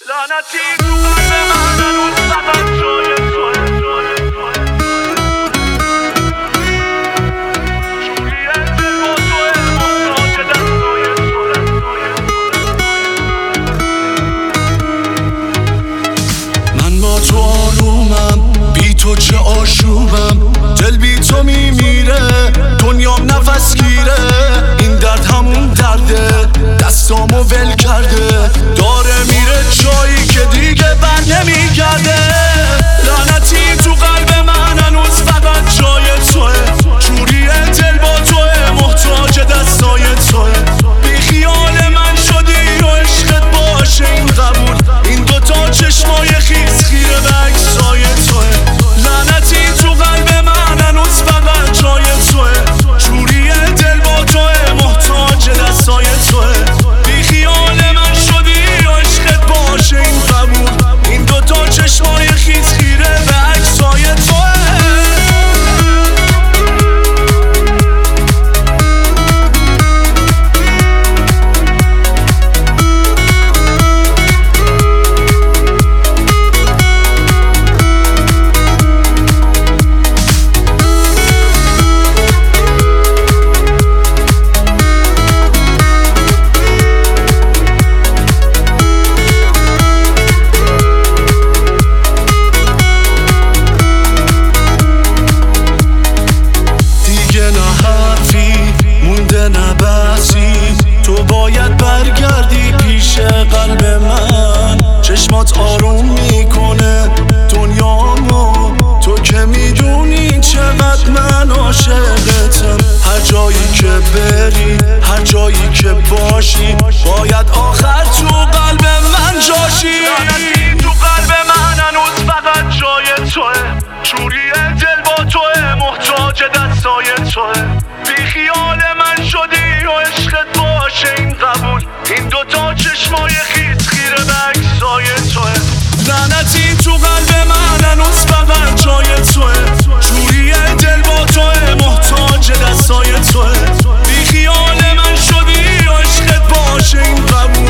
لعنتی تو قلب من هنوز فقط جای توه. جوری دل با توه، محتاج دستای توه. من با تو آرومم، بی تو چه آشوبم. دل بی تو میمیره، دنیام نفس گیره. این درد همون درده، دستامو ول کرده. داره میره جایی که دیگه بر نمیگرده. لعنتی تو قلب من هنوز فقط جای توه. جوری دل با توه، محتاج دستای توه. بی خیال من شدی و عشقت باشه این قبول. این دوتا چشمای خیس خیره به عکسای توه. لعنتی تو قلب من هنوز فقط جای توه. جوری دل با توه، محتاج دستای توه. بی خیال من شدی و عشقت باشه این قبول. این دوتا چشمای خیس خیره به عکسای توه. تو باید برگردی پیش قلب من. چشمات آروم میکنه دنیامو. تو که میدونی چقدر من عاشقتم. هر جایی که بری، هر جایی که باشی، باید آخر تو قلب من جاشی. لعنتی تو قلب من هنوز فقط جای توه. جوری دل با توه، محتاج دستای توه. بی خیال من شدی و عشقت باشه این قبول. این دوتا چشمای خیس خیره به عکسای توه. لعنتی تو قلب من هنوز فقط جای توه. جوری دل با توه، محتاج دستای توه. بی خیال من شدی و عشقت باشه این قبول.